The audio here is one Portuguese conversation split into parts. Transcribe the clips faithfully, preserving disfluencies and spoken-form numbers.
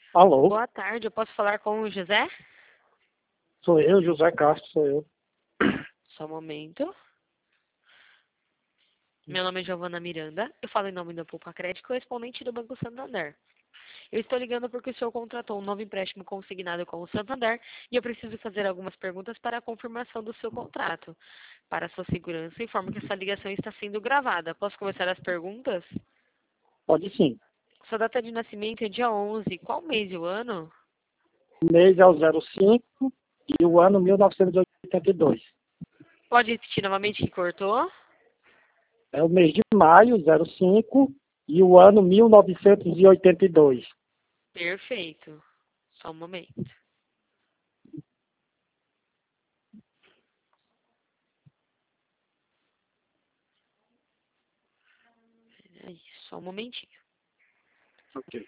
Alô, Boa tarde, eu posso falar com o José? sou eu, José Castro, sou eu. Só um momento. Meu nome é Giovana Miranda, eu falo em nome da Poupa Crédito, correspondente do Banco Santander. Eu estou ligando porque o senhor contratou um novo empréstimo consignado com o Santander e eu preciso fazer algumas perguntas para a confirmação do seu contrato. Para sua segurança, informo que essa ligação está sendo gravada. Posso começar as perguntas? Pode sim. Sua data de nascimento é dia onze. Qual mês e o ano? O mês é o zero cinco e o ano mil novecentos e oitenta e dois. Pode repetir novamente que cortou? É o mês de maio, zero cinco, e o ano mil novecentos e oitenta e dois. Perfeito. Só um momento. É isso, só um momentinho. Ok.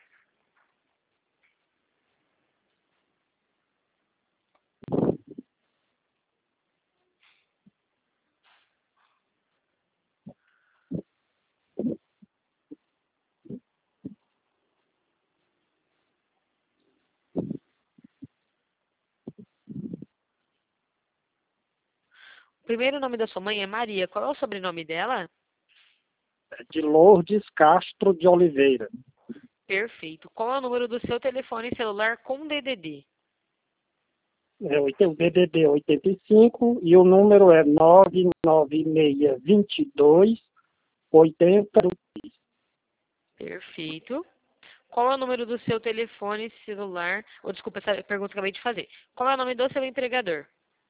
O primeiro nome da sua mãe é Maria. Qual é o sobrenome dela? É de Lourdes Castro de Oliveira. Perfeito. Qual é o número do seu telefone celular com D D D? É o D D D oitenta e cinco e o número é nove nove seis dois dois oito zero. Perfeito. Qual é o número do seu telefone celular? Ou desculpa, essa pergunta que eu acabei de fazer. Qual é o nome do seu empregador?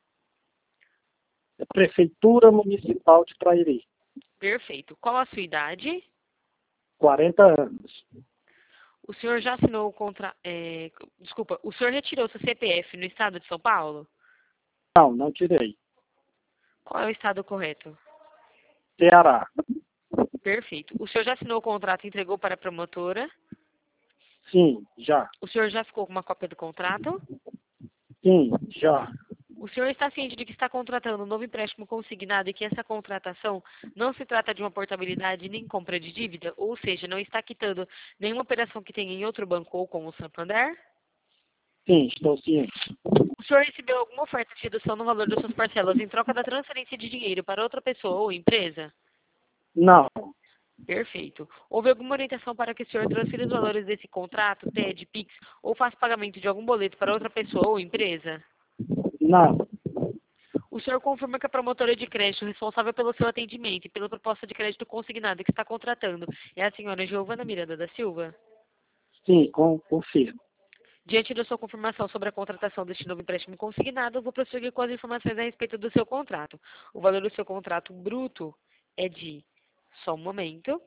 É Prefeitura Municipal de Trairi. Perfeito. Qual a sua idade? quarenta anos. O senhor já assinou o contra... é, desculpa, o senhor retirou seu C P F no estado de São Paulo? Não, não tirei. Qual é o estado correto? Ceará. Perfeito. O senhor já assinou o contrato e entregou para a promotora? Sim, já. O senhor já ficou com uma cópia do contrato? Sim, já. O senhor está ciente de que está contratando um novo empréstimo consignado e que essa contratação não se trata de uma portabilidade nem compra de dívida, ou seja, não está quitando nenhuma operação que tenha em outro banco ou com o Santander? Sim, estou ciente. O senhor recebeu alguma oferta de redução no valor das suas parcelas em troca da transferência de dinheiro para outra pessoa ou empresa? Não, Perfeito. Houve alguma orientação para que o senhor transfira os valores desse contrato, T E D, Pix, ou faça pagamento de algum boleto para outra pessoa ou empresa? não. O senhor confirma que a promotora de crédito responsável pelo seu atendimento e pela proposta de crédito consignada que está contratando é a senhora Giovana Miranda da Silva? Sim, com, confirmo. Diante da sua confirmação sobre a contratação deste novo empréstimo consignado, eu vou prosseguir com as informações a respeito do seu contrato. O valor do seu contrato bruto é de, só um momento,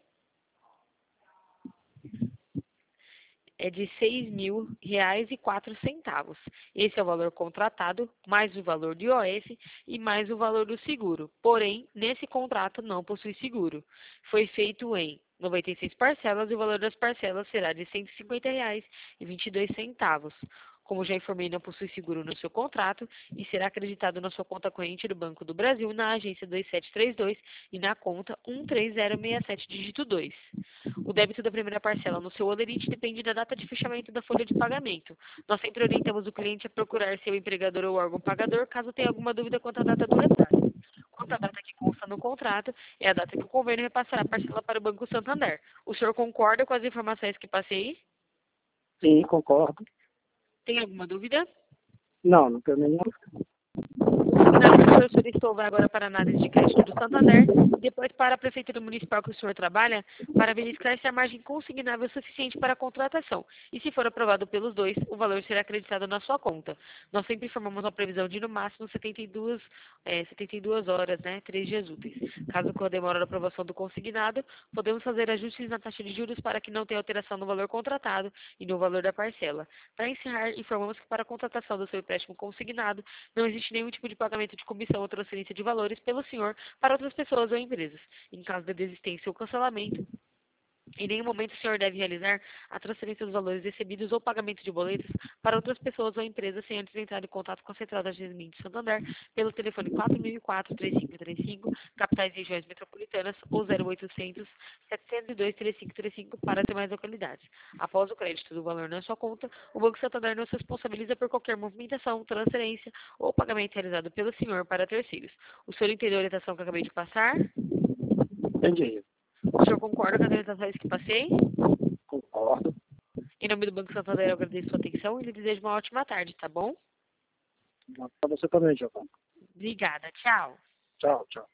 é de seis mil reais e quatro centavos. Esse é o valor contratado, mais o valor do I O S e mais o valor do seguro. Porém, nesse contrato não possui seguro. Foi feito em noventa e seis parcelas e o valor das parcelas será de cento e cinquenta reais e vinte e dois centavos. Como já informei, não possui seguro no seu contrato e será acreditado na sua conta corrente do Banco do Brasil, na agência dois sete três dois e na conta um três zero seis sete, dígito dois. O débito da primeira parcela no seu Olerite depende da data de fechamento da folha de pagamento. Nós sempre orientamos o cliente a procurar seu empregador ou órgão pagador caso tenha alguma dúvida quanto à data do repasse. Quanto à data que consta no contrato, é a data que o governo repassará a parcela para o Banco Santander. O senhor concorda com as informações que passei? Sim, concordo. Tem alguma dúvida? Não, não tenho nenhuma. O consignado que o senhor solicitou vai agora para a análise de crédito do Santander e depois para a Prefeitura Municipal que o senhor trabalha para verificar se a margem consignável é suficiente para a contratação. E se for aprovado pelos dois, o valor será acreditado na sua conta. Nós sempre informamos uma previsão de no máximo setenta e duas, é, setenta e duas horas, né, três dias úteis. Caso ocorra demora na aprovação do consignado, podemos fazer ajustes na taxa de juros para que não tenha alteração no valor contratado e no valor da parcela. Para encerrar, informamos que para a contratação do seu empréstimo consignado, não existe nenhum tipo de pagamento de comissão ou transferência de valores pelo senhor para outras pessoas ou empresas. Em caso de desistência ou cancelamento, Em nenhum momento o senhor deve realizar a transferência dos valores recebidos ou pagamento de boletos para outras pessoas ou empresas sem antes entrar em contato com a Central de Atendimento de Santander pelo telefone quatro mil e quatro, três cinco três cinco, capitais e regiões metropolitanas, ou zero oitocentos, setecentos e dois, trinta e cinco trinta e cinco para demais localidades. Após o crédito do valor na sua conta, o Banco Santander não se responsabiliza por qualquer movimentação, transferência ou pagamento realizado pelo senhor para terceiros. O senhor entendeu a orientação que eu acabei de passar? Entendi. O senhor concorda com as orientações que passei? Concordo. Em nome do Banco Santander, eu agradeço a sua atenção e lhe desejo uma ótima tarde, tá bom? Para você também, Giovanna. Obrigada, tchau. Tchau, tchau.